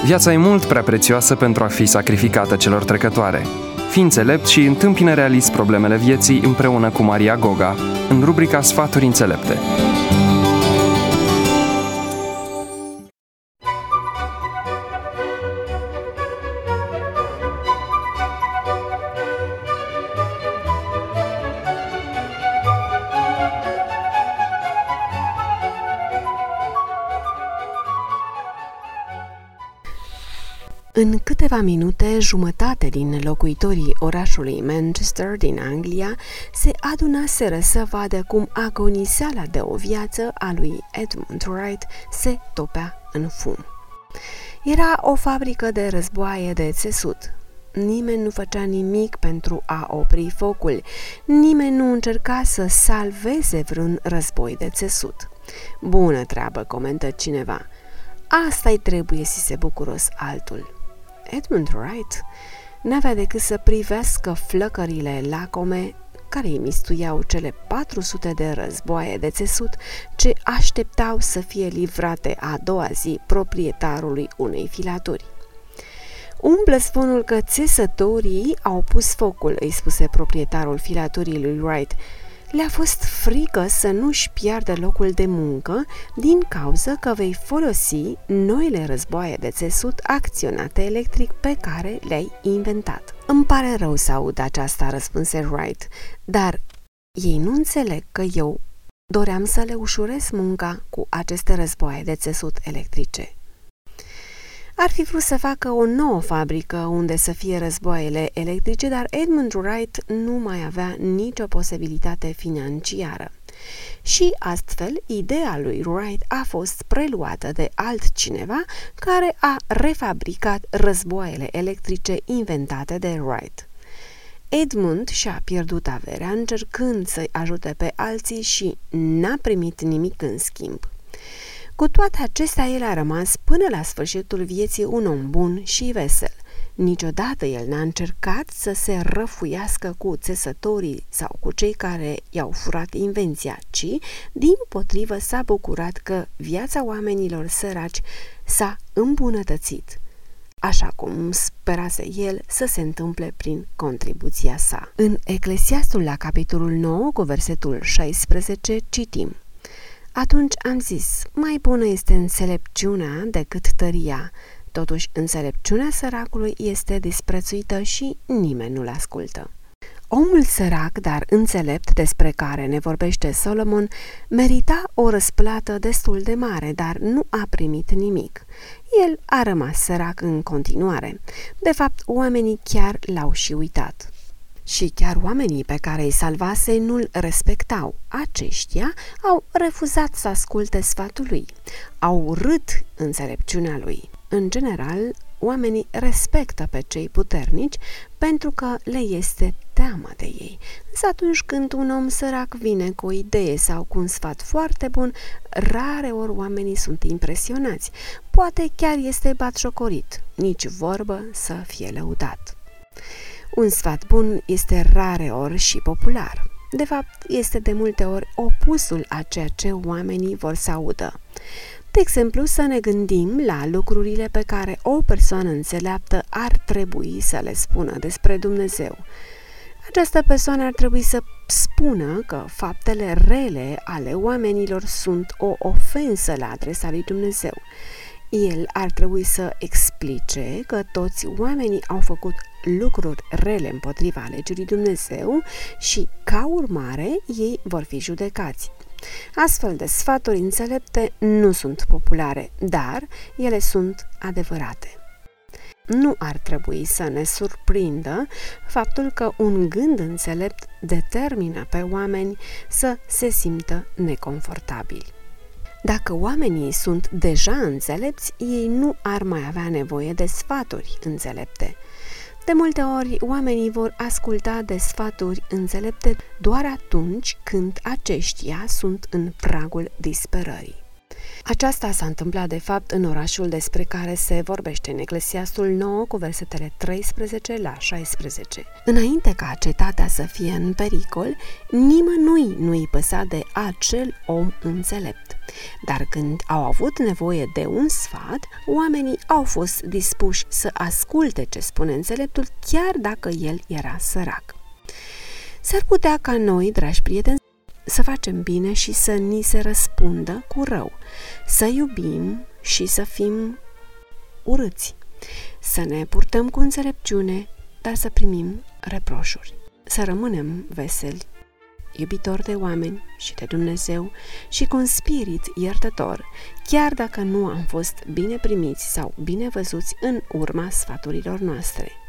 Viața e mult prea prețioasă pentru a fi sacrificată celor trecătoare. Fii înțelept și întâmpină realist problemele vieții împreună cu Maria Goga în rubrica Sfaturi înțelepte. În câteva minute, jumătate din locuitorii orașului Manchester din Anglia se adunaseră să vadă cum agoniseala de o viață a lui Edmund Wright se topea în fum. Era o fabrică de războaie de țesut. Nimeni nu făcea nimic pentru a opri focul, nimeni nu încerca să salveze vreun război de țesut. Bună treabă, comentă cineva. Asta-i trebuie să se bucuros altul. Edmund Wright n-avea decât să privească flăcările lacome care îi mistuiau cele 400 de războaie de țesut ce așteptau să fie livrate a doua zi proprietarului unei filaturi. Umblă zvonul că țesătorii au pus focul, îi spuse proprietarul filaturii lui Wright. Le-a fost frică să nu-și piardă locul de muncă din cauză că vei folosi noile războaie de țesut acționate electric pe care le-ai inventat. Îmi pare rău să aud aceasta, răspunse Wright, dar ei nu înțeleg că eu doream să le ușurez munca cu aceste războaie de țesut electrice. Ar fi vrut să facă o nouă fabrică unde să fie războaiele electrice, dar Edmund Wright nu mai avea nicio posibilitate financiară. Și astfel, ideea lui Wright a fost preluată de altcineva care a refabricat războaiele electrice inventate de Wright. Edmund și-a pierdut averea încercând să-i ajute pe alții și n-a primit nimic în schimb. Cu toate acestea, el a rămas până la sfârșitul vieții un om bun și vesel. Niciodată el n-a încercat să se răfuiască cu țesătorii sau cu cei care i-au furat invenția, ci, dimpotrivă, s-a bucurat că viața oamenilor săraci s-a îmbunătățit, așa cum sperase el să se întâmple prin contribuția sa. În Eclesiastul, la capitolul 9, cu versetul 16, citim: Atunci am zis, mai bună este înțelepciunea decât tăria, totuși înțelepciunea săracului este disprețuită și nimeni nu-l ascultă. Omul sărac, dar înțelept, despre care ne vorbește Solomon, merita o răsplată destul de mare, dar nu a primit nimic. El a rămas sărac în continuare. De fapt, oamenii chiar l-au și uitat. Și chiar oamenii pe care îi salvase nu-l respectau. Aceștia au refuzat să asculte sfatul lui. Au urât înțelepciunea lui. În general, oamenii respectă pe cei puternici pentru că le este teamă de ei. Însă atunci când un om sărac vine cu o idee sau cu un sfat foarte bun, rare ori oamenii sunt impresionați. Poate chiar este batjocorit, nici vorbă să fie lăudat. Un sfat bun este rare ori și popular. De fapt, este de multe ori opusul a ceea ce oamenii vor să audă. De exemplu, să ne gândim la lucrurile pe care o persoană înțeleaptă ar trebui să le spună despre Dumnezeu. Această persoană ar trebui să spună că faptele rele ale oamenilor sunt o ofensă la adresa lui Dumnezeu. El ar trebui să explice că toți oamenii au făcut lucruri rele împotriva legii lui Dumnezeu și, ca urmare, ei vor fi judecați. Astfel de sfaturi înțelepte nu sunt populare, dar ele sunt adevărate. Nu ar trebui să ne surprindă faptul că un gând înțelept determină pe oameni să se simtă neconfortabili. Dacă oamenii sunt deja înțelepți, ei nu ar mai avea nevoie de sfaturi înțelepte. De multe ori, oamenii vor asculta de sfaturi înțelepte doar atunci când aceștia sunt în pragul disperării. Aceasta s-a întâmplat de fapt în orașul despre care se vorbește în Eclesiastul 9 cu versetele 13 la 16. Înainte ca cetatea să fie în pericol, nimănui nu-i păsa de acel om înțelept. Dar când au avut nevoie de un sfat, oamenii au fost dispuși să asculte ce spune înțeleptul, chiar dacă el era sărac. S-ar putea ca noi, dragi prieteni, să facem bine și să ni se răspundă cu rău, să iubim și să fim urâți, să ne purtăm cu înțelepciune, dar să primim reproșuri, să rămânem veseli, iubitori de oameni și de Dumnezeu și cu un spirit iertător, chiar dacă nu am fost bine primiți sau bine văzuți în urma sfaturilor noastre.